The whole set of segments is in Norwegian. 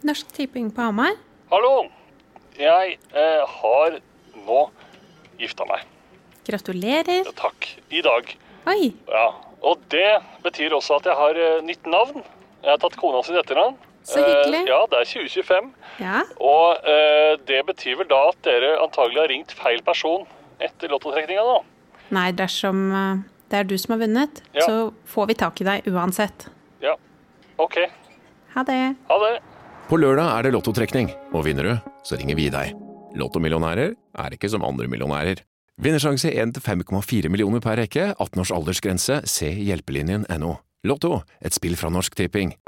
Norsk Tipping på Hamar. Hallo, jeg har nå gifta meg. Gratulerer. Ja, takk, i dag. Oi, Ja, og det betyr også at jeg har nytt navn. Jeg har tatt kona sin etternavn. så hyggelig. Ja, det er 2025. Ja, Og det betyr vel da at dere antagelig har ringt feil person etter lottotrekninga nå. nei, dersom det er du som har vunnet, Ja. så får vi tak i deg uansett. Ja, ok. Ha det. Ha det. På lørdag er det lottotrekning, og vinner du, så ringer vi deg. Lottomillionærer er ikke som andre millionærer. Vinnersjanse 1-5,4 millioner per rekke, 18 års aldersgrense, se hjelpelinjen.no. Lotto, et spill fra Norsk Tipping.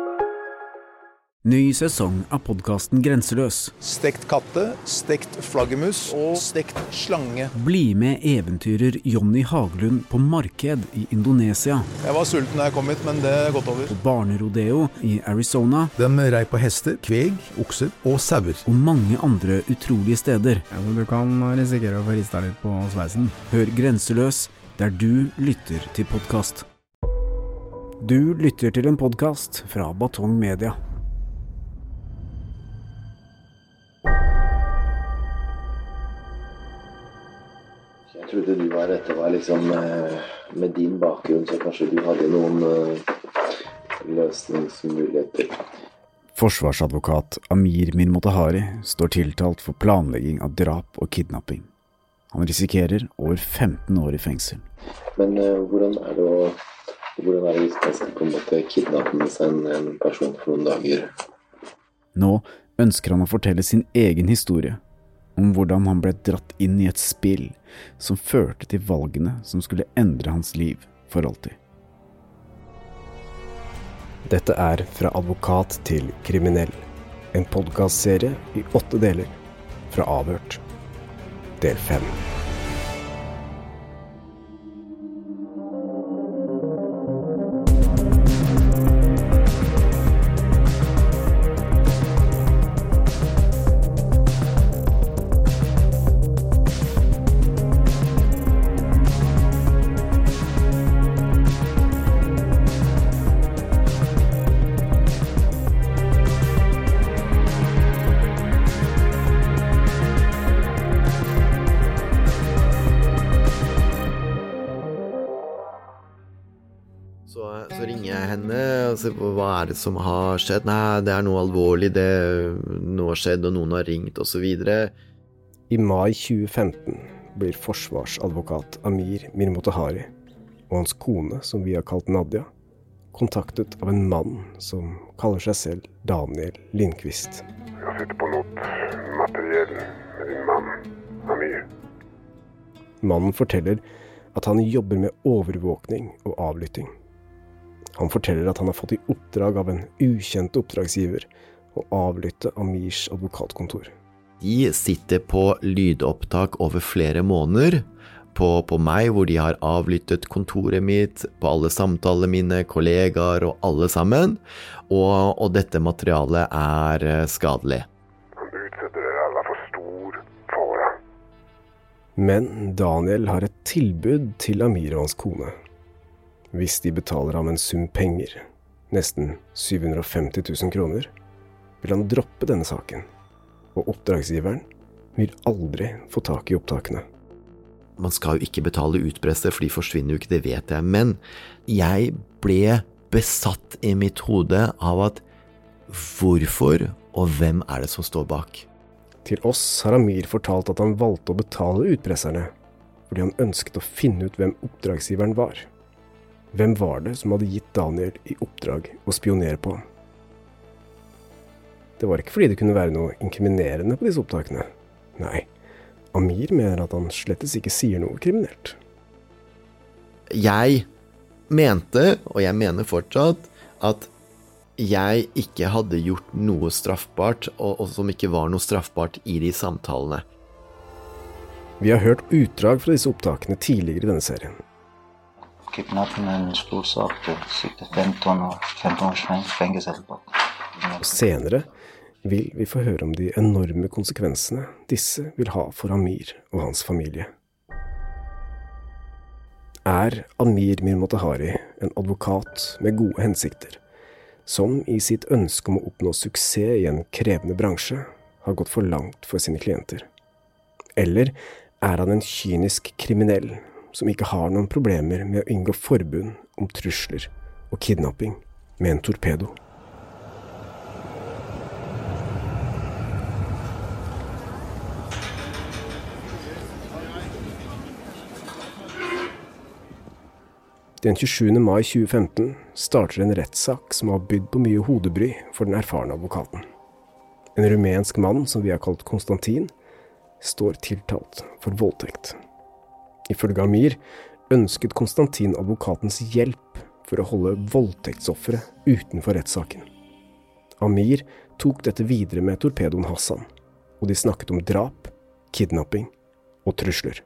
Ny sesong av podcasten Grenseløs. Stekt katte, stekt flaggermus og stekt slange. Bli med eventyrer Jonny Haglund på marked i Indonesia. Jeg var sulten da jeg kom hit, men det er gått over. På barnerodeo i Arizona. De rei på hester, kveg, okser og sauer. Og mange andre utrolige steder. Du kan risikere å få rista litt på sveisen. Hør Grenseløs der du lytter til podcast. Du lytter til en podcast fra Batong Media. Jeg trodde dette var liksom med din bakgrunn, så kanskje du hadde noen løsningsmuligheter. Forsvarsadvokat Amir Mirmotahari står tiltalt for planlegging av drap og kidnapping. Han risikerer over 15 år i fengsel. Men hvordan er det hvis man skal på en måte kidnappe med seg en person for noen dager? Nå ønsker han å fortelle sin egen historie om hvordan han ble dratt inn i et spill som førte til valgene som skulle endre hans liv for alltid. Dette er Fra advokat til kriminell, en podcastserie i 8 deler, fra Avhørt, del 5. Så ringer jeg henne og sier, hva er det som har skjedd? Nei, det er noe alvorlig, noe har skjedd, og noen har ringt, og så videre. I mai 2015 blir forsvarsadvokat Amir Mirmotahari og hans kone, som vi har kalt Nadia, kontaktet av en mann som kaller seg selv Daniel Lindqvist. Jeg sitter på noe materiell med din mann, Amir. Mannen forteller at han jobber med overvåkning og avlytting. Han forteller at han har fått i oppdrag av en ukjent oppdragsgiver å avlytte Amirs advokatkontor. De sitter på lydopptak over flere måneder på meg, hvor de har avlyttet kontoret mitt, på alle samtaler mine, kollegaer og alle sammen, og dette materialet er skadelig. Han utsetter dere alle for stor fara. Men Daniel har et tilbud til Amir og hans kone. Hvis de betaler ham en sum penger, nesten 750 000 kroner, vil han droppe denne saken, og oppdragsgiveren vil aldri få tak i opptakene. Man skal jo ikke betale utpresse, for de forsvinner jo ikke, det vet jeg, men jeg ble besatt i mitt hode av at hvorfor og hvem er det som står bak? Til oss har Amir fortalt at han valgte å betale utpresserne, fordi han ønsket å finne ut hvem oppdragsgiveren var. Hvem var det som hadde gitt Daniel i oppdrag å spionere på ham? Det var ikke fordi det kunne være noe inkriminerende på disse opptakene. Nei, Amir mener at han slettes ikke sier noe kriminelt. Jeg mente, og jeg mener fortsatt, at jeg ikke hadde gjort noe straffbart, og som ikke var noe straffbart i de samtalene. Vi har hørt utdrag fra disse opptakene tidligere i denne serien. Kidnappen en stor sak, det sitter 15 års fengsel på. Og senere vil vi få høre om de enorme konsekvensene disse vil ha for Amir og hans familie. Er Amir Mirmotahari en advokat med gode hensikter, som i sitt ønske om å oppnå suksess i en krevende bransje, har gått for langt for sine klienter? Eller er han en kynisk kriminell som ikke har noen problemer med å inngå forbund om trusler og kidnapping med en torpedo? Den 27. mai 2015 starter en rettssak som har bydd på mye hodebry for den erfarne advokaten. En rumensk mann som vi har kalt Konstantin, står tiltalt for voldtekt. Ifølge Amir ønsket Konstantin advokatens hjelp for å holde voldtektsoffere utenfor rettssaken. Amir tok dette videre med torpedoen Hassan, og de snakket om drap, kidnapping og trusler.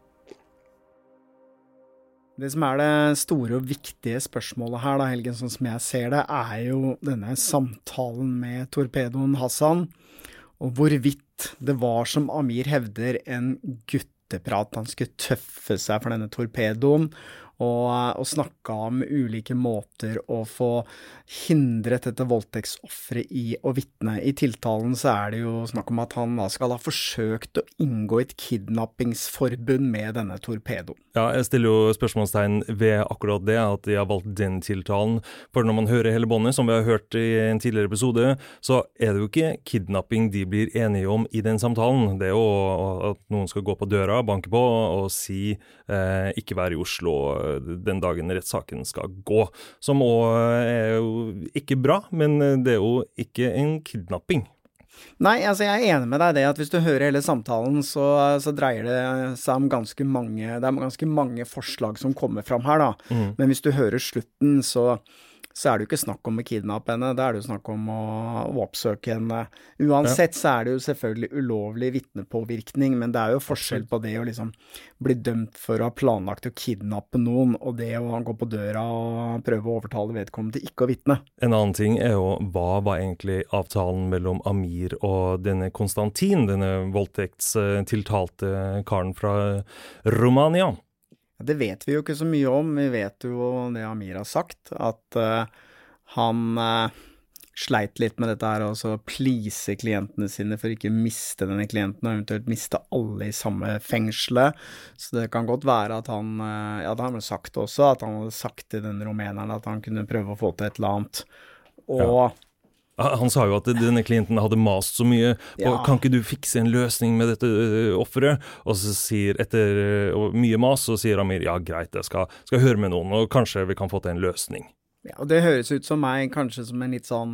Det som er det store og viktige spørsmålet her, da, Helgen, sånn som jeg ser det, er jo denne samtalen med torpedoen Hassan, og hvorvidt det var, som Amir hevder, en gutteprat. Han skulle tøffe seg for denne torpedoen, og snakke om ulike måter å få hindret dette voldtektsofferet i å vitne. I tiltalen så er det jo snakk om at han da skal ha forsøkt å inngå et kidnappingsforbund med denne torpedoen. Ja, jeg stiller jo spørsmålstegn ved akkurat det, at de har valgt den tiltalen. For når man hører hele båndet, som vi har hørt i en tidligere episode, så er det jo ikke kidnapping de blir enige om i den samtalen. Det er jo at noen skal gå på døra, banke på og si ikke være i Oslo den dagen rettssaken skal gå. Som også er jo ikke bra, men det er jo ikke en kidnapping. Nei, altså jeg er enig med deg det at hvis du hører hele samtalen, så dreier det seg om ganske mange forslag som kommer fram her da. Men hvis du hører slutten, så er det jo ikke snakk om å kidnappe henne, da er det jo snakk om å oppsøke henne. Uansett så er det jo selvfølgelig ulovlig vitnepåvirkning, men det er jo forskjell på det å liksom bli dømt for å ha planlagt å kidnappe noen, og det å gå på døra og prøve å overtale vedkommende til ikke å vitne. En annen ting er jo, hva var egentlig avtalen mellom Amir og denne Konstantin, denne voldtektstiltalte karen fra Romania? Det vet vi jo ikke så mye om. Vi vet jo det Amir har sagt, at han sleit litt med dette her, og så please klientene sine for ikke miste denne klienten, og eventuelt miste alle i samme fengslet. Så det kan godt være at han, ja det har han sagt også, at han hadde sagt til den rumeneren at han kunne prøve å få til et eller annet. Og han sa jo at denne klienten hadde mast så mye på, kan ikke du fikse en løsning med dette offeret? Og så sier etter mye mas, så sier Amir, ja greit, jeg skal høre med noen, og kanskje vi kan få til en løsning. Ja, og det høres ut som meg kanskje som en litt sånn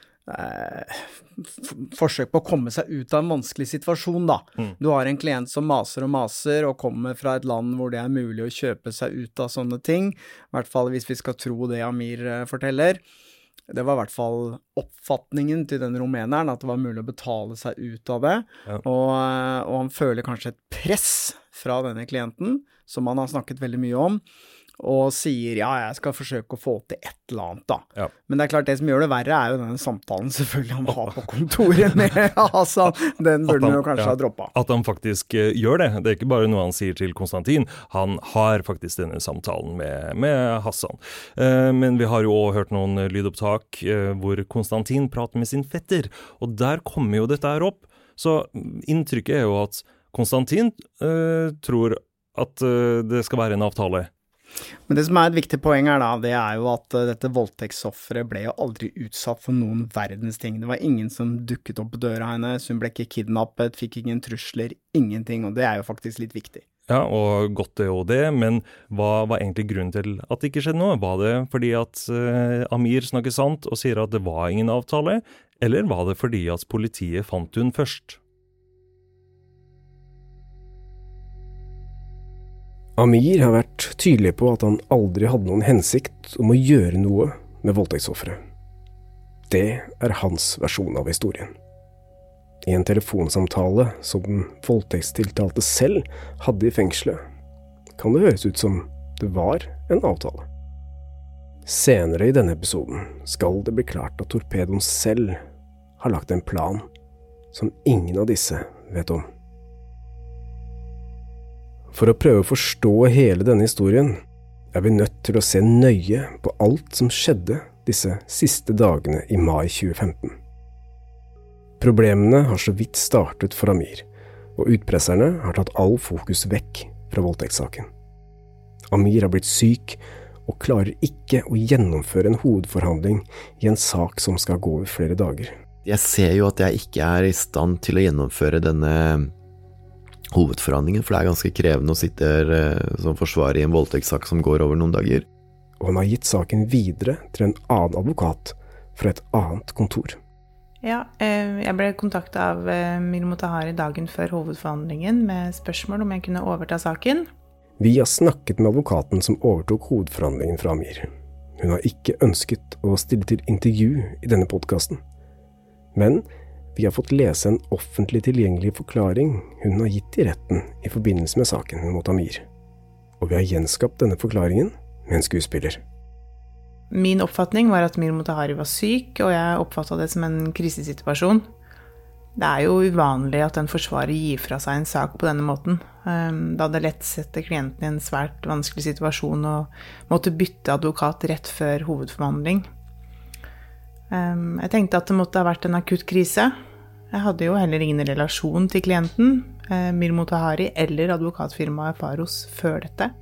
forsøk på å komme seg ut av en vanskelig situasjon da. Du har en klient som maser og kommer fra et land hvor det er mulig å kjøpe seg ut av sånne ting, i hvert fall hvis vi skal tro det Amir forteller. Det var i hvert fall oppfatningen til den rumeneren, at det var mulig å betale seg ut av det, og han føler kanskje et press fra denne klienten, som han har snakket veldig mye om, og sier, ja, jeg skal forsøke å få til et eller annet da. Men det er klart, det som gjør det verre er jo denne samtalen selvfølgelig han har på kontoret med Hassan. Den burde han jo kanskje ha droppet. At han faktisk gjør det. Det er ikke bare noe han sier til Konstantin. Han har faktisk denne samtalen med Hassan. Men vi har jo også hørt noen lydopptak hvor Konstantin prater med sin fetter, og der kommer jo dette her opp. Så inntrykket er jo at Konstantin tror at det skal være en avtale. Men det som er et viktig poeng her da, det er jo at dette voldtektsofferet ble jo aldri utsatt for noen verdens ting. Det var ingen som dukket opp på døra hennes, hun ble ikke kidnappet, fikk ingen trusler, ingenting, og det er jo faktisk litt viktig. Ja, og godt er jo det, men hva var egentlig grunnen til at det ikke skjedde noe? Var det fordi at Amir snakker sant og sier at det var ingen avtale, eller var det fordi at politiet fant hun først? Amir har vært tydelig på at han aldri hadde noen hensikt om å gjøre noe med voldtektsofferet. Det er hans versjon av historien. I en telefonsamtale som den voldtektstiltalte selv hadde i fengselet, kan det høres ut som det var en avtale. Senere i denne episoden skal det bli klart at torpedoen selv har lagt en plan som ingen av disse vet om. For å prøve å forstå hele denne historien, er vi nødt til å se nøye på alt som skjedde disse siste dagene i mai 2015. Problemene har så vidt startet for Amir, og utpresserne har tatt all fokus vekk fra voldtektssaken. Amir har blitt syk og klarer ikke å gjennomføre en hovedforhandling i en sak som skal gå over flere dager. Jeg ser jo at jeg ikke er i stand til å gjennomføre denne hovedforhandlingen, for det er ganske krevende å sitte som forsvarer i en voldtektssak som går over noen dager. Og han har gitt saken videre til en annen advokat fra et annet kontor. Ja, jeg ble kontaktet av Mir Motahari dagen før hovedforhandlingen med spørsmål om jeg kunne overta saken. Vi har snakket med advokaten som overtok hovedforhandlingen fra Amir. Hun har ikke ønsket å stille til intervju i denne podcasten. Men vi har fått lese en offentlig tilgjengelig forklaring hun har gitt i retten i forbindelse med saken mot Amir. Og vi har gjenskapt denne forklaringen med en skuespiller. Min oppfatning var at Mir Motahari var syk, og jeg oppfattet det som en krisesituasjon. Det er jo uvanlig at en forsvarer gir fra seg en sak på denne måten, da det lett setter klienten i en svært vanskelig situasjon og måtte bytte advokat rett før hovedforhandling. Jeg tenkte at det måtte ha vært en akutt krise. Jeg hadde jo heller ingen relasjon til klienten, Mir Motahari eller advokatfirmaet Faros før dette.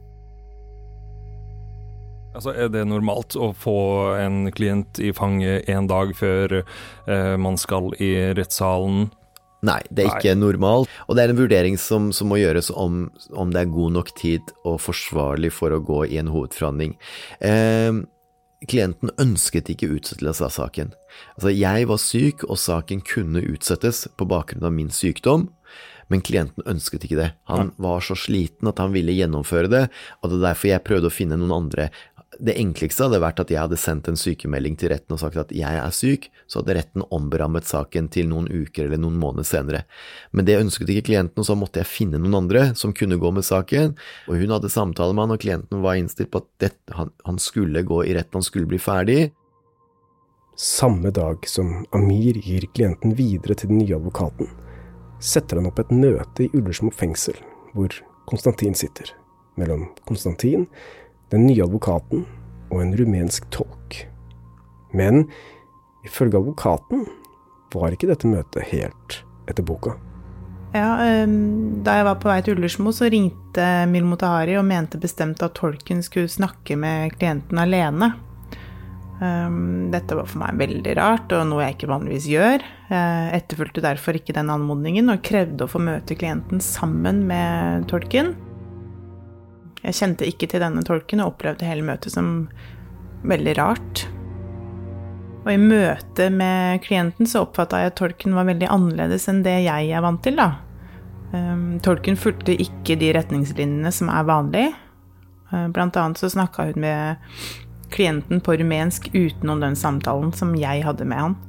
Altså, er det normalt å få en klient i fanget en dag før man skal i rettssalen? Nei, det er ikke normalt. Og det er en vurdering som må gjøres om det er god nok tid og forsvarlig for å gå i en hovedforhandling. Klienten ønsket ikke utsettelse av saken. Altså, jeg var syk, og saken kunne utsettes på bakgrunn av min sykdom, men klienten ønsket ikke det. Han var så sliten at han ville gjennomføre det, og det er derfor jeg prøvde å finne noen andre. Det enkleste hadde vært at jeg hadde sendt en sykemelding til retten og sagt at jeg er syk, så hadde retten omberammet saken til noen uker eller noen måneder senere. Men det ønsket ikke klienten, og så måtte jeg finne noen andre som kunne gå med saken, og hun hadde samtale med han, og klienten var innstilt på at han skulle gå i retten, han skulle bli ferdig. Samme dag som Amir gir klienten videre til den nye advokaten, setter han opp et møte i Ullersmo fengsel, hvor Konstantin sitter, mellom Konstantin, den nye advokaten og en rumensk tolk. Men ifølge advokaten var ikke dette møtet helt etter boka. Ja, da jeg var på vei til Ullersmo, så ringte Mir Motahari og mente bestemt at tolken skulle snakke med klienten alene. Dette var for meg veldig rart, og noe jeg ikke vanligvis gjør. Jeg etterfulgte derfor ikke den anmodningen og krevde å få møte klienten sammen med tolken. Jeg kjente ikke til denne tolken og opplevde hele møtet som veldig rart. Og i møte med klienten så oppfattet jeg at tolken var veldig annerledes enn det jeg er vant til, da. Tolken fulgte ikke de retningslinjene som er vanlig. Blant annet så snakket hun med klienten på rumensk utenom den samtalen som jeg hadde med han.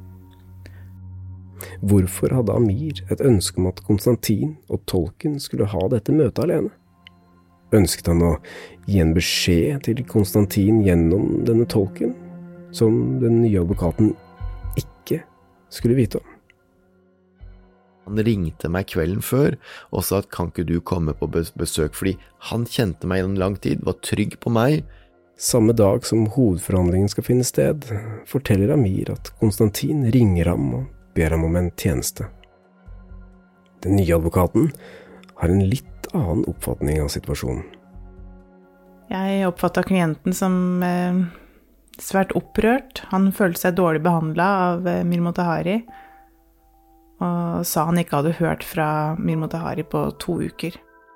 Hvorfor hadde Amir et ønske om at Konstantin og tolken skulle ha dette møtet alene? Ønsket han å gi en beskjed til Konstantin gjennom denne tolken, som den nye advokaten ikke skulle vite om? Han ringte meg kvelden før og sa at kan ikke du komme på besøk, fordi han kjente meg gjennom lang tid, var trygg på meg. Samme dag som hovedforhandlingen skal finne sted, forteller Amir at Konstantin ringer ham og ber ham om en tjeneste. Den nye advokaten har en litt annen oppfatning av situasjonen. Jeg oppfattet klienten som svært opprørt. Han følte seg dårlig behandlet av Mir Motahari, og sa han ikke hadde hørt fra Mir Motahari på 2 uker.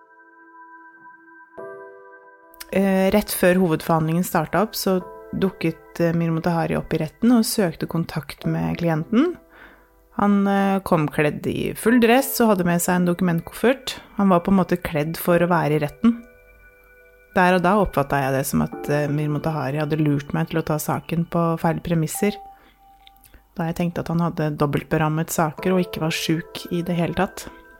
Rett før hovedforhandlingen startet opp, så dukket Mir Motahari opp i retten og søkte kontakt med klienten. Han kom kledd i full dress og hadde med seg en dokumentkoffert. Han var på en måte kledd for å være i retten. Der og da oppfattet jeg det som at Mir Motahari hadde lurt meg til å ta saken på feil premisser. Da jeg tenkte at han hadde dobbeltberammet saker og ikke var syk i det hele tatt.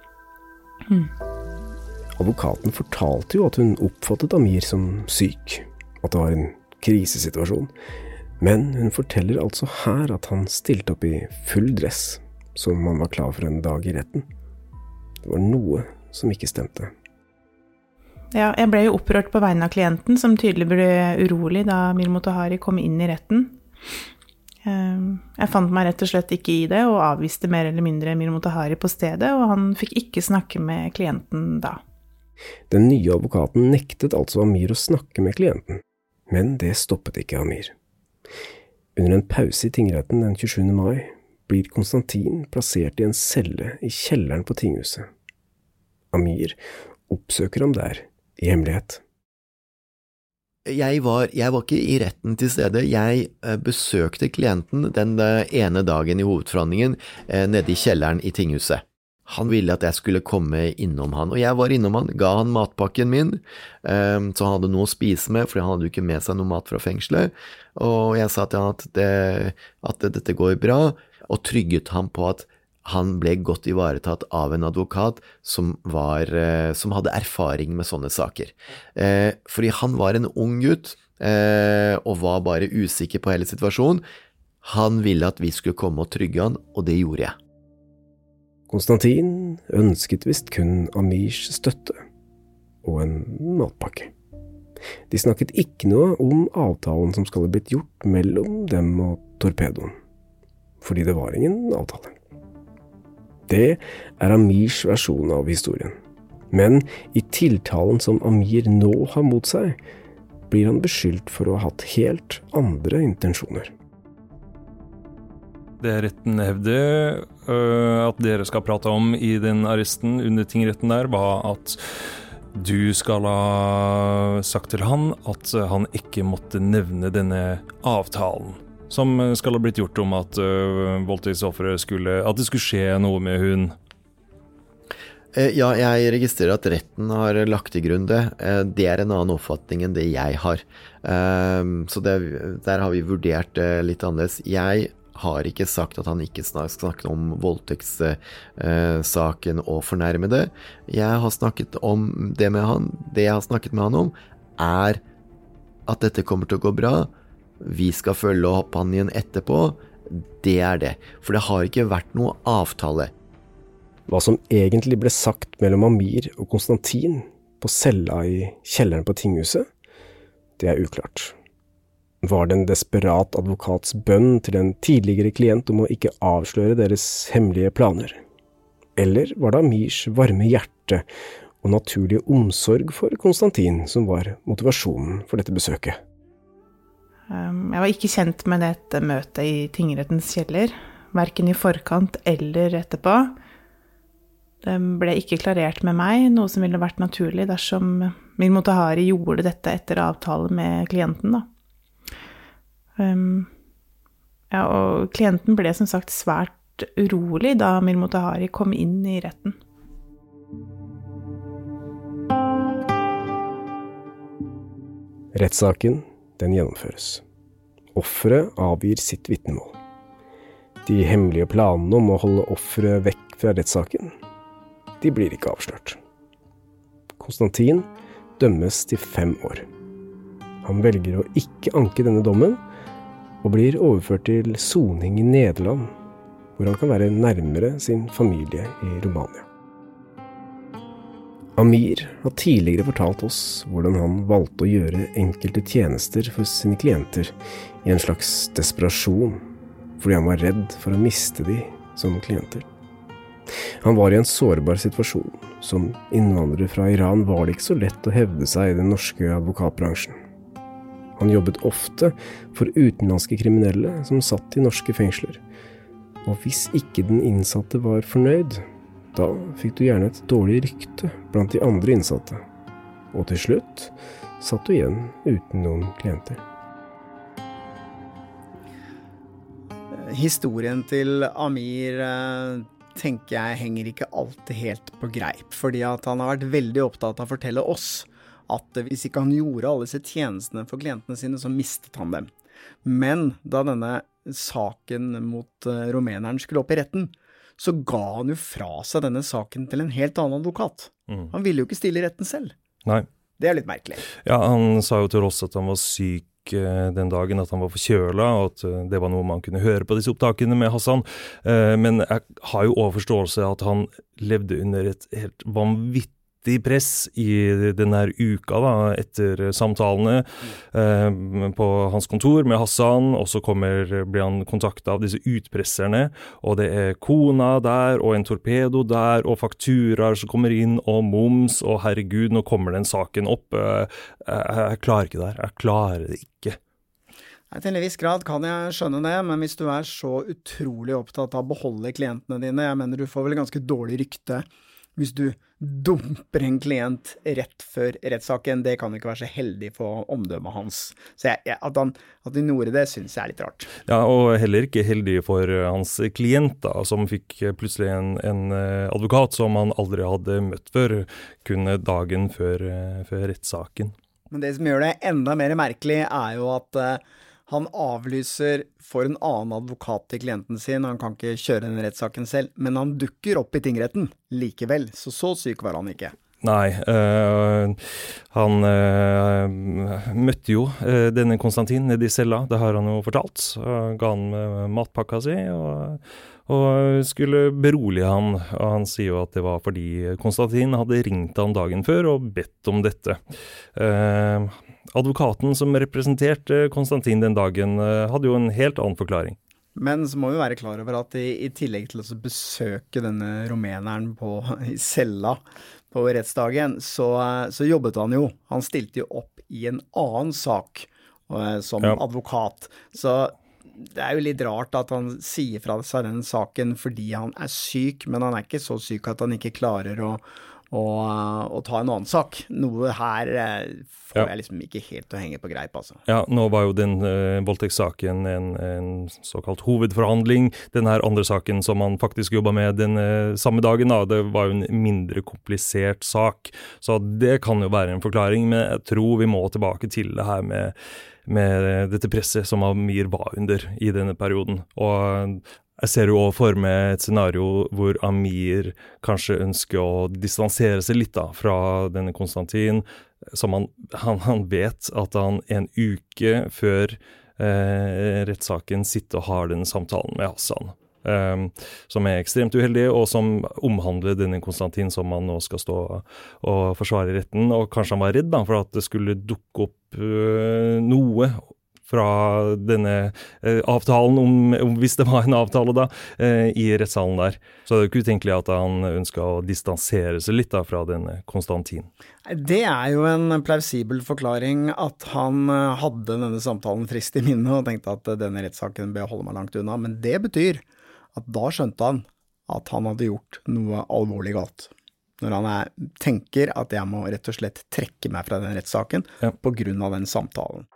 Advokaten fortalte jo at hun oppfattet Amir som syk, at det var en krisesituasjon. Men hun forteller altså her at han stilte opp i full dress, som han var klar for en dag i retten. Det var noe som ikke stemte. Ja, jeg ble jo opprørt på vegne av klienten, som tydelig ble urolig da Mir Motahari kom inn i retten. Jeg fant meg rett og slett ikke i det, og avviste mer eller mindre Amir Motahari på stedet, og han fikk ikke snakke med klienten da. Den nye advokaten nektet altså Amir å snakke med klienten, men det stoppet ikke Amir. Under en pause i tingretten den 27. mai blir Konstantin plassert i en celle i kjelleren på tinghuset. Amir oppsøker ham der, i hemmelighet. Jeg var ikke i retten til stede. Jeg besøkte klienten den ene dagen i hovedforhandlingen nede i kjelleren i tinghuset. Han ville at jeg skulle komme innom han, og jeg var innom han, ga han matpakken min, så han hadde noe å spise med, for han hadde jo ikke med seg noe mat fra fengselet, og jeg sa til han at dette går bra, og trygget ham på at han ble godt ivaretatt av en advokat som hadde erfaring med sånne saker. Fordi han var en ung gutt, og var bare usikker på hele situasjonen. Han ville at vi skulle komme og trygge han, og det gjorde jeg. Konstantin ønsket visst kun Amirs støtte og en matpakke. De snakket ikke noe om avtalen som skulle blitt gjort mellom dem og Torpedoen, fordi det var ingen avtale. Det Amirs versjon av historien. Men i tiltalen som Amir nå har mot seg, blir han beskyldt for å ha hatt helt andre intensjoner. Det retten hevder at dere skal prate om i den arresten under tingretten der, var at du skal ha sagt til han at han ikke måtte nevne denne avtalen, som skal ha blitt gjort om at voldtektsofferet at det skulle skje noe med hun. Ja, jeg registrerer at retten har lagt til grunn det. Det en annen oppfatning enn det jeg har. Så der har vi vurdert det litt annerledes. Jeg har ikke sagt at han ikke snakket om voldtektssaken og fornærmede. Jeg har snakket om det med han. Det jeg har snakket med han om at dette kommer til å gå bra. Vi skal følge opp han igjen etterpå. Det det. For det har ikke vært noe avtale. Hva som egentlig ble sagt mellom Amir og Konstantin på cella i kjelleren på tinghuset, det uklart. Var det en desperat advokats bønn til en tidligere klient om å ikke avsløre deres hemmelige planer? Eller var det Amirs varme hjerte og naturlige omsorg for Konstantin som var motivasjonen for dette besøket? Jeg var ikke kjent med dette møtet i tingrettens kjeller, hverken i forkant eller etterpå. Det ble ikke klarert med meg, noe som ville vært naturlig dersom Amir Motahari gjorde dette etter avtale med klienten da. Og klienten ble som sagt svært urolig da Amir Motahari kom inn i retten. Rettssaken, den gjennomføres. Offeret avgir sitt vitnemål. De hemmelige planene om å holde offeret vekk fra rettssaken, de blir ikke avslørt. Konstantin dømmes til 5 år. Han velger å ikke anke denne dommen, og blir overført til soning i Nederland, hvor han kan være nærmere sin familie i Romania. Amir har tidligere fortalt oss hvordan han valgte å gjøre enkelte tjenester for sine klienter i en slags desperasjon, fordi han var redd for å miste de som klienter. Han var i en sårbar situasjon. Som innvandrer fra Iran var det ikke så lett å hevde seg i den norske advokatbransjen. Han jobbet ofte for utenlandske kriminelle som satt i norske fengsler. Og hvis ikke den innsatte var fornøyd, da fikk du gjerne et dårlig rykte blant de andre innsatte. Og til slutt satt du igjen uten noen klienter. Historien til Amir tenker jeg henger ikke alltid helt på greip, fordi at han har vært veldig opptatt av å fortelle oss at hvis ikke han gjorde alle disse tjenestene for klientene sine, så mistet han dem. Men da denne saken mot rumeneren skulle opp i retten, så ga han jo fra seg denne saken til en helt annen advokat. Han ville jo ikke stille i retten selv. Nei. Det litt merkelig. Ja, han sa jo til oss at han var syk den dagen, at han var forkjøla, og at det var noe man kunne høre på disse opptakene med Hassan. Men jeg har jo også forståelse at han levde under et helt vanvittig kraftig press i denne uka da, etter samtalene på hans kontor med Hassan, og så blir han kontaktet av disse utpresserne, og det kona der, og en torpedo der, og fakturaer som kommer inn, og moms, og herregud, nå kommer den saken opp. Jeg klarer ikke det her, jeg klarer det ikke. Til en viss grad kan jeg skjønne det, men hvis du så utrolig opptatt av å beholde klientene dine, jeg mener du får vel ganske dårlig rykte hvis du dumper en klient rett før rettssaken, det kan ikke være så heldig for omdømmet hans. Så at de gjorde det, synes jeg litt rart. Ja, og heller ikke heldig for hans klient da, som fikk plutselig en advokat som han aldri hadde møtt før, kun dagen før rettssaken. Men det som gjør det enda mer merkelig jo at han avlyser for en annen advokat til klienten sin, han kan ikke kjøre den rettssaken selv, men han dukker opp i tingretten likevel, så syk var han ikke. Nei, han møtte jo denne Konstantin nede i cella, det har han jo fortalt, ga han matpakka si, og skulle berolige han, og han sier jo at det var fordi Konstantin hadde ringt han dagen før og bedt om dette. Advokaten som representerte Konstantin den dagen hadde jo en helt annen forklaring. Men så må vi være klar over at i tillegg til å besøke denne rumeneren i cella på rettsdagen, så jobbet han jo. Han stilte jo opp i en annen sak som advokat. Så det jo litt rart at han sier fra seg den saken fordi han syk, men han ikke så syk at han ikke klarer å ta en annen sak. Noe her får jeg liksom ikke helt å henge på greip, altså. Ja, nå var jo den voldtektssaken en såkalt hovedforhandling. Den her andre saken som han faktisk jobbet med den samme dagen, det var jo en mindre komplisert sak. Så det kan jo være en forklaring, men jeg tror vi må tilbake til det her med dette presset som Amir var under i denne perioden. Og jeg ser jo for meg et scenario hvor Amir kanskje ønsker å distansere seg litt da, fra denne Konstantin, som han vet at han en uke før rettssaken sitter og har denne samtalen med Hassan, som ekstremt uheldig, og som omhandler denne Konstantin som han nå skal stå og forsvare i retten, og kanskje han var redd da, for at det skulle dukke opp noe fra denne avtalen, om hvis det var en avtale da, i rettssalen der. Så det jo ikke utenkelig at han ønsket å distansere seg litt da, fra denne Konstantin. Det jo en plausibel forklaring at han hadde denne samtalen frist i minne og tenkte at denne rettssaken bør holde meg langt unna, men det betyr at da skjønte han at han hadde gjort noe alvorlig galt. Når han tenker at jeg må rett og slett trekke meg fra den rettssaken på grunn av den samtalen.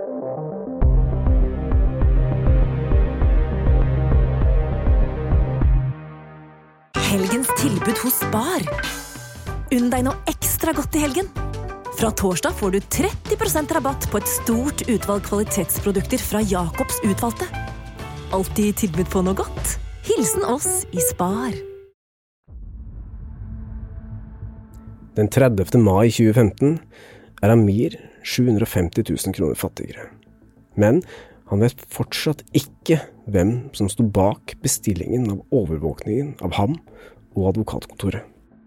Helgens tilbud hos Spar. Unn deg noe ekstra godt i helgen. Fra torsdag får du 30% rabatt på et stort utvalg kvalitetsprodukter fra Jakobs utvalgte. Alltid tilbud på noe godt. Hilsen oss i Spar. Den 30. mai 2015 Amir 750 000 kroner fattigere. Men han vet fortsatt ikke hvem som stod bak bestillingen av overvåkningen av ham og advokatkontoret.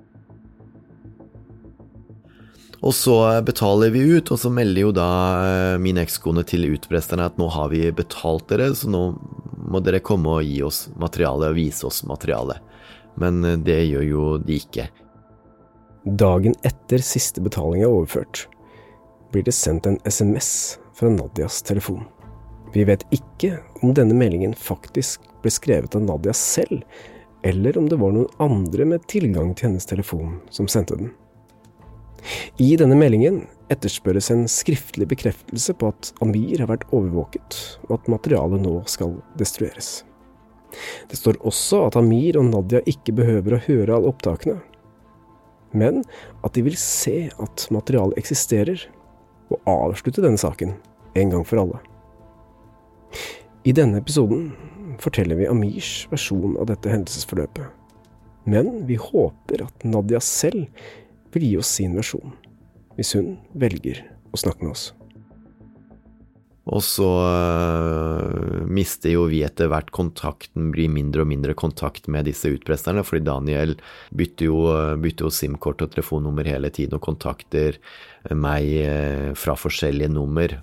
Og så betaler vi ut, og så melder jo da min ekskone til utpresterne at nå har vi betalt dere, så nå må dere komme og gi oss materiale og vise oss materiale. Men det gjør jo de ikke. Dagen etter siste betaling overført, blir det sendt en SMS fra Nadias telefon. Vi vet ikke om denne meldingen faktisk ble skrevet av Nadia selv, eller om det var noen andre med tilgang til hennes telefon som sendte den. I denne meldingen etterspørres en skriftlig bekreftelse på at Amir har vært overvåket, og at materialet nå skal destrueres. Det står også at Amir og Nadia ikke behøver å høre alle opptakene, men at de vil se at materialet eksisterer, og avslutte denne saken en gang for alle. I denne episoden forteller vi Amirs versjon av dette hendelsesforløpet, men vi håper at Nadia selv vil gi oss sin versjon, hvis hun velger å snakke med oss. Og så mister jo vi etter hvert kontakten, blir mindre og mindre kontakt med disse utpresserne, fordi Daniel bytter jo SIM-kort og telefonnummer hele tiden og kontakter meg fra forskjellige nummer.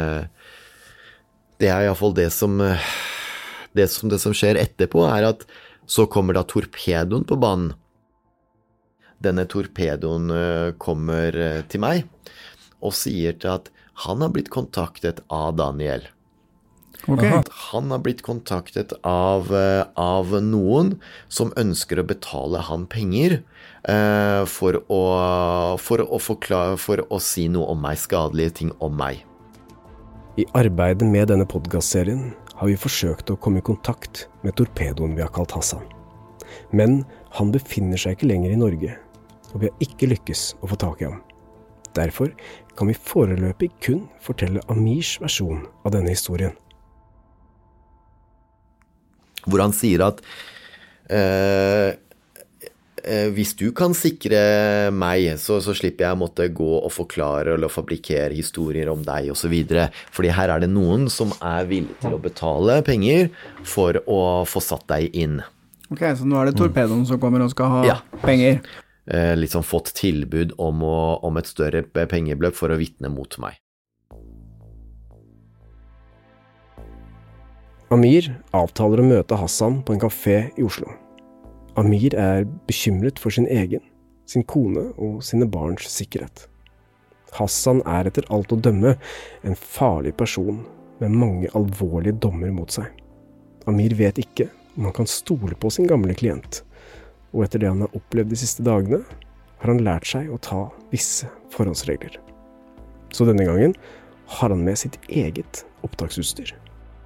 Det I hvert fall det som skjer etterpå, at så kommer da torpedoen på banen. Denne torpedoen kommer til meg og sier til at han har blitt kontaktet av Daniel. Okay. Han har blitt kontaktet av noen som ønsker å betale han penger for å si noe om meg, skadelige ting om meg. I arbeidet med denne podcastserien har vi forsøkt å komme i kontakt med torpedoen vi har kalt Hassan. Men han befinner seg ikke lenger i Norge, og vi har ikke lykkes å få tak i ham. Derfor kan vi foreløpig kun fortelle Amirs versjon av denne historien. Hvor han sier at hvis du kan sikre meg, så slipper jeg å måtte gå og forklare eller fabrikkere historier om deg og så videre. Fordi her det noen som villig til å betale penger for å få satt deg inn. Ok, så nå det torpedoen som kommer og skal ha penger. Liksom fått tilbud om et større pengebeløp for å vitne mot meg. Amir avtaler å møte Hassan på en kafé i Oslo. Amir bekymret for sin egen, sin kone og sine barns sikkerhet. Hassan etter alt å dømme en farlig person med mange alvorlige dommer mot seg. Amir vet ikke om han kan stole på sin gamle klient, og etter det han har opplevd de siste dagene, har han lært seg å ta visse forholdsregler. Så denne gangen har han med sitt eget opptaksutstyr.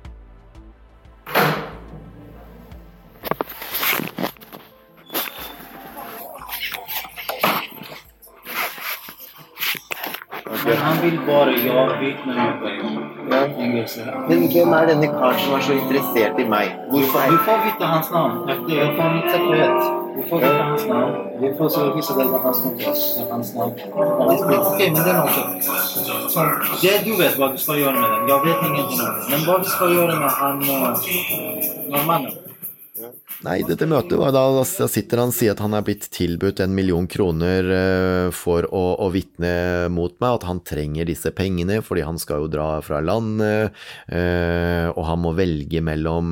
Men han vill bara vittna mot mig. Men hvem denne karen som så interessert i meg? Hvorfor Du får vite hans navn. Jag får mitt sekret. Du får vite hans navn. Vi får så visa dig vad hans navn. Okej, men det något. Så det du vet vad du ska göra med den. Jag vet ingenting om det. Men vad du ska göra med han mannen. Nei, dette møtet var da sitter han og sier at han blitt tilbudt 1 million kroner for å vitne mot meg, at han trenger disse pengene fordi han skal jo dra fra landet, og han må velge mellom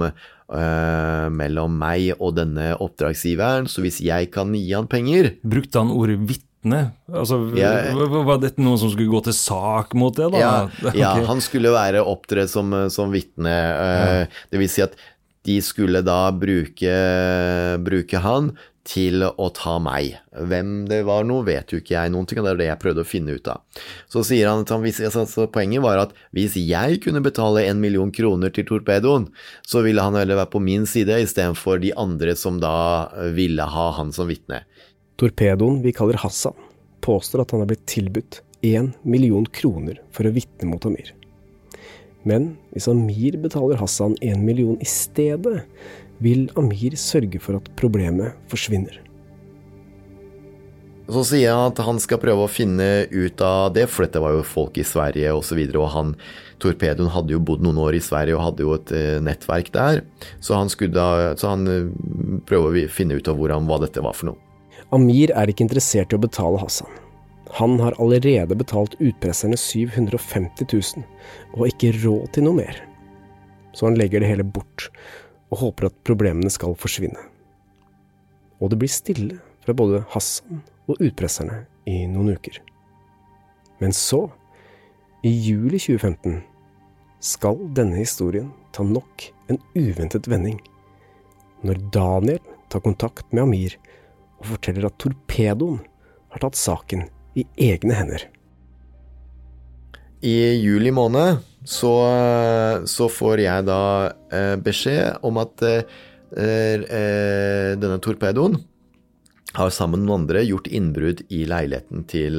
meg og denne oppdragsgiveren, så hvis jeg kan gi han penger. Brukte han ordet vitne? Altså, var dette noen som skulle gå til sak mot det da? Ja, han skulle opptre som vitne, det vil si at de skulle da bruke han til å ta meg. Hvem det var nå, vet jo ikke jeg noen ting, og det det jeg prøvde å finne ut av. Så sier han at poenget var at hvis jeg kunne betale 1 million kroner til torpedoen, så ville han heller være på min side, i stedet for de andre som da ville ha han som vitne. Torpedoen vi kaller Hassan påstår at han blitt tilbudt 1 million kroner for å vitne mot Amir. Men hvis Amir betaler Hassan 1 million i stedet, vil Amir sørge for at problemet forsvinner. Så sier han at han skal prøve å finne ut av det, for dette var jo folk i Sverige og så videre, og torpedoen hadde jo bodd noen år i Sverige og hadde jo et nettverk der, så han prøver å finne ut av hva dette var for noe. Amir ikke interessert i å betale Hassan. Han har allerede betalt utpresserne 750 000, og har ikke råd til noe mer. Så han legger det hele bort, og håper at problemene skal forsvinne. Og det blir stille fra både Hassan og utpresserne i noen uker. Men så, i juli 2015, skal denne historien ta nok en uventet vending. Når Daniel tar kontakt med Amir og forteller at torpedoen har tatt saken i egne hender. I juli måned så får jeg da beskjed om at denne torpedoen har sammen med andre gjort innbrudd i leiligheten til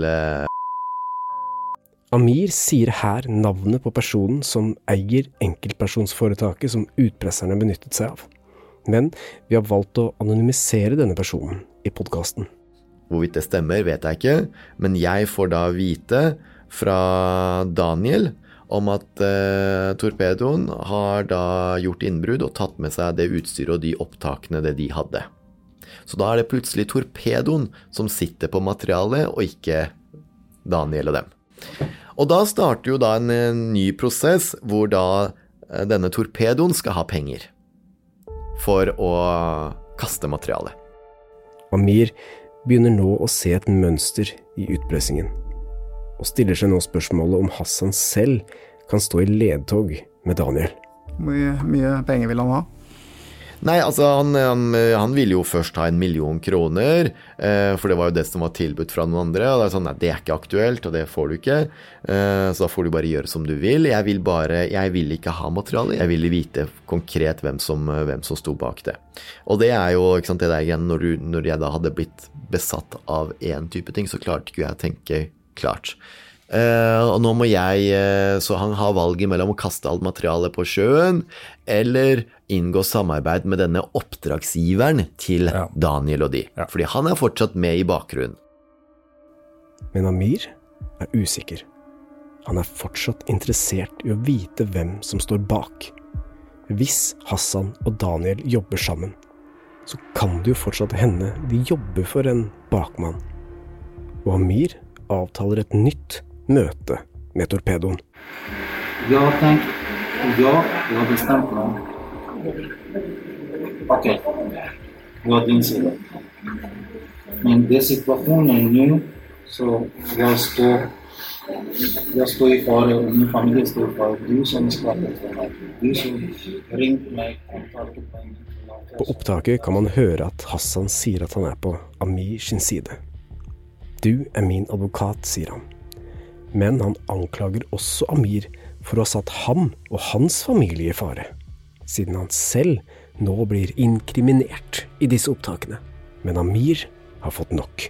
Amir sier her navnet på personen som eier enkeltpersonsforetaket som utpresserne benyttet seg av. Men vi har valgt å anonymisere denne personen i podcasten. Hvorvidt det stemmer vet jeg ikke, men jeg får da vite fra Daniel om at torpedoen har da gjort innbrudd og tatt med seg det utstyret og de opptakene det de hadde. Så da det plutselig torpedoen som sitter på materialet, og ikke Daniel og dem. Og da starter jo da en ny prosess, hvor da denne torpedoen skal ha penger for å kaste materialet. Amir begynner nå å se et mønster i utpressingen, og stiller seg nå spørsmålet om Hassan selv kan stå i ledtog med Daniel. Hvor mye penger vil han ha? Nei, altså han ville jo først ha 1 million kroner, for det var jo det som var tilbudt fra noen andre, og det sånn, nei, det ikke aktuelt, og det får du ikke, så da får du bare gjøre som du vil. Jeg vil ikke ha materiale, jeg ville vite konkret hvem som stod bak det. Og det jo, ikke sant, det der igjen, når jeg da hadde blitt besatt av en type ting, så klarte ikke jeg å tenke klart. Og nå må så han har valget mellom å kaste alt materialet på sjøen eller inngå samarbeid med denne oppdragsgiveren til Daniel og de, fordi han fortsatt med i bakgrunnen. Men Amir usikker. Han fortsatt interessert i å vite hvem som står bak. Hvis Hassan og Daniel jobber sammen, så kan det jo fortsatt hende de jobber for en bakmann. Og Amir avtaler et nytt møte med torpedoen. Jag har bestämt mig. Okej, jag din sida. Men det situationen nu, så jag står i fara och min familj står i fara. Du som skapade det här. Du som ringt mig. På opptaket kan man høre at Hassan sier at han på Amir sin side. Du min advokat, sier han. Men han anklager også Amir for å ha satt ham og hans familie i fare, siden han selv nå blir inkriminert i disse opptakene. Men Amir har fått nok.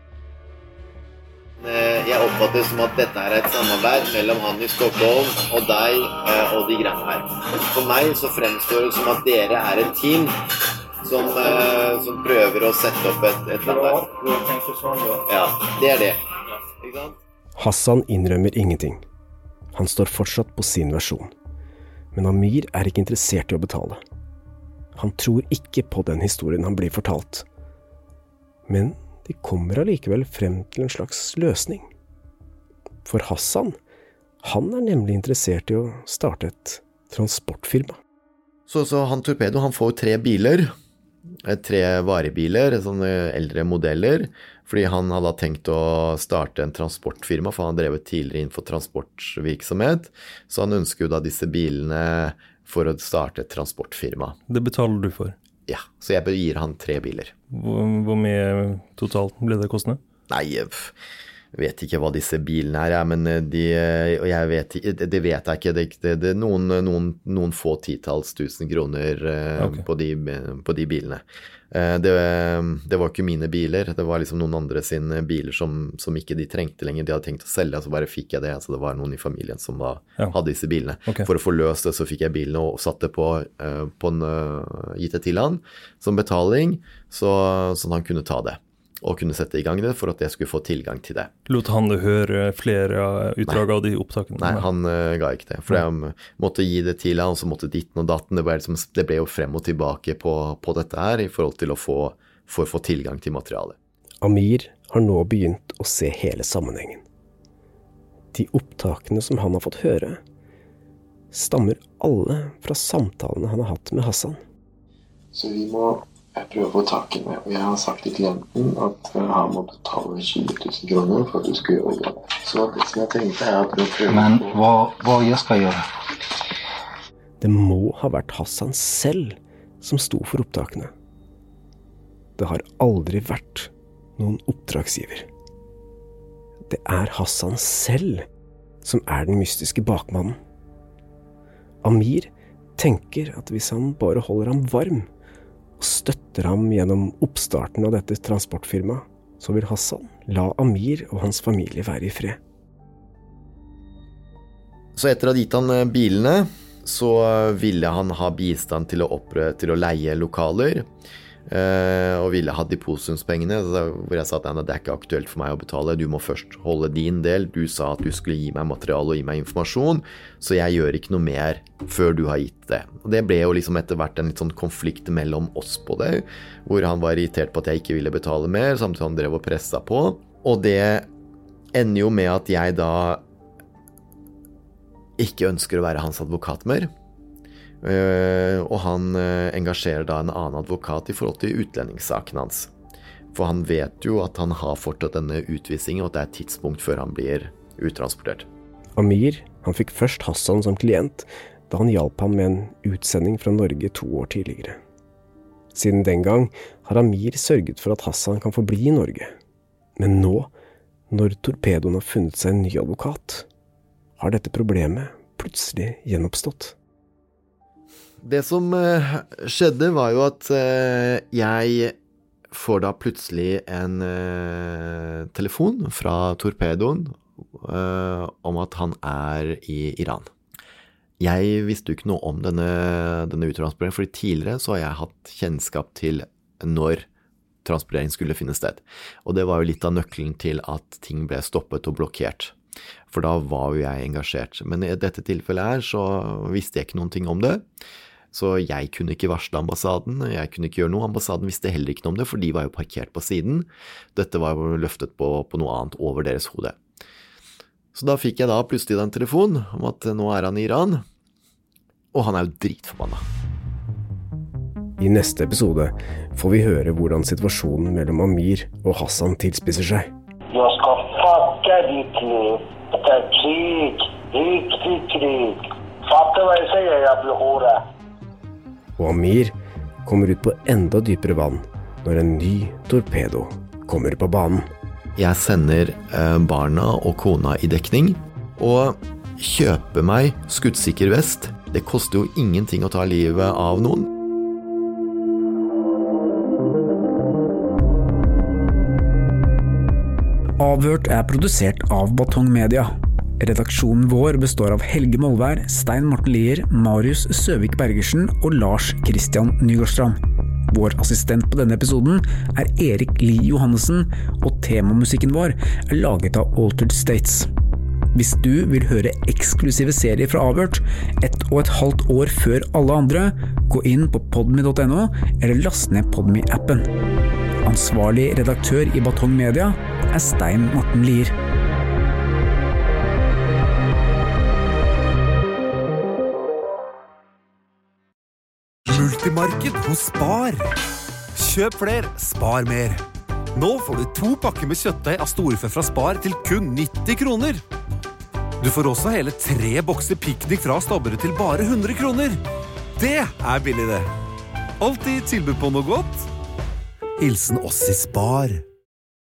Jeg oppfatter det som at dette et samarbeid mellom han i Stockholm og deg og de greiene her. For meg så fremstår det som at dere et team som prøver å sette opp et land. Ja, det det. Ikke sant? Hassan innrømmer ingenting. Han står fortsatt på sin versjon. Men Amir ikke interessert i å betale. Han tror ikke på den historien han blir fortalt. Men de kommer allikevel frem til en slags løsning. For Hassan, han nemlig interessert i å starte et transportfirma. Så han Torpedo, han får 3 biler. 3 varebiler, sånne eldre modeller, fordi han hadde tenkt å starte en transportfirma, for han drevet tidligere innenfor transportvirksomhet, så han ønsker jo da disse bilene for å starte et transportfirma. Det betaler du for? Ja, så jeg gir han 3 biler. Hvor mye totalt ble det kostende? Nei, jeg vet ikke hva disse bilene men og jeg vet jeg ikke, det noen få titalls tusen kroner på de bilene. Det var ikke mine biler, det var liksom noen andre sine biler som ikke de trengte lenger, de hadde tenkt å selge, så bare fikk jeg det, altså det var noen i familien som hadde disse bilene. Okay. For å få løst det så fikk jeg bilene og satte på gitt det til han som betaling, så han kunne ta det. Og kunne sette i gang det for at jeg skulle få tilgang til det. Lot han det høre flere utdrag av de opptakene? Nei, han ga ikke det. For jeg måtte gi det til han, og så måtte ditten og datten. Det ble jo frem og tilbake på dette her, i forhold til for å få tilgang til materialet. Amir har nå begynt å se hele sammenhengen. De opptakene som han har fått høre, stammer alle fra samtalene han har hatt med Hassan. Så vi må prøve å få tak i meg, og jeg har sagt til klienten at han må betale 20 000 kroner for at du skal gjøre det. Så det som jeg tenkte at du prøver. Men hva jeg skal gjøre? Det må ha vært Hassan selv som sto for opptakene. Det har aldri vært noen oppdragsgiver. Det Hassan selv som den mystiske bakmannen. Amir tenker at hvis han bare holder ham varm, og støtter ham gjennom oppstarten av dette transportfirmaet, så vil Hassan la Amir og hans familie være i fred. Så etter å ha gitt han bilene, så ville han ha bistand til å leie lokaler, og ville ha depositumspengene, hvor jeg sa at det ikke aktuelt for meg å betale, du må først holde din del, du sa at du skulle gi meg materiale og gi meg informasjon, så jeg gjør ikke noe mer før du har gitt det. Og det ble jo liksom etter hvert en litt sånn konflikt mellom oss på det, hvor han var irritert på at jeg ikke ville betale mer, samtidig han drev og presset på, og det ender jo med at jeg da ikke ønsker å være hans advokat mer, og han engasjerer da en annen advokat i forhold til utlendingssaken hans. For han vet jo at han har fortsatt denne utvisningen, og at det er et tidspunkt før han blir uttransportert. Amir, han fikk først Hassan som klient, da han hjalp ham med en utsending fra Norge 2 år tidligere. Siden den gang har Amir sørget for at Hassan kan få bli i Norge. Men nå, når torpedoen har funnet seg en ny advokat, har dette problemet plutselig gjenoppstått. Det som skjedde var jo at jeg får da plutselig en telefon fra torpedoen om at han er i Iran. Jeg visste jo ikke noe om denne uttransporteringen, fordi tidligere så har jeg hatt kjennskap til når transportering skulle finne sted. Og det var jo litt av nøkkelen til at ting ble stoppet og blokkert. For da var jo jeg engasjert. Men i dette tilfellet her så visste jeg ikke noen ting om det. Så jeg kunne ikke varsle ambassaden, jeg kunne ikke gjøre noe. Ambassaden visste heller ikke noe om det, for de var jo parkert på siden. Dette var jo løftet på noe annet over deres hode. Så da fikk jeg da plutselig en telefon om at nå er han i Iran, og han er jo dritforbanna. I neste episode får vi høre hvordan situasjonen mellom Amir og Hassan tilspisser seg. Jag ska fucka ditt liv. Det är krig. Riktigt krig. Fattar vad jag säger, jävla hora. Og Amir kommer ut på enda dypere vann når en ny torpedo kommer på banen. Jeg sender barna og kona i dekning, og kjøper meg skuddsikker vest. Det koster jo ingenting å ta livet av noen. Avhørt er produsert av Batong Media. Redaksjonen vår består av Helge Molvær, Stein Morten Lier, Marius Søvik Bergersen og Lars Christian Nygårdstrand. Vår assistent på denne episoden er Erik Lie Johannessen, og temamusikken vår er laget av Altered States. Hvis du vil høre eksklusive serier fra Avhørt 1,5 år før alle andre, gå inn på podme.no eller last ned Podme-appen. Ansvarlig redaktør i Batong Media er Stein Morten Lier. Multimarked hos Spar. Kjøp flere, spar mer. Nå får du 2 pakker med kjøttdeig av storfe fra Spar til kun 90 kroner. Du får også hele 3 bokser piknik fra Stabburet til bare 100 kroner. Det er billig det. Alltid tilbud på noe godt. Hilsen oss i Spar.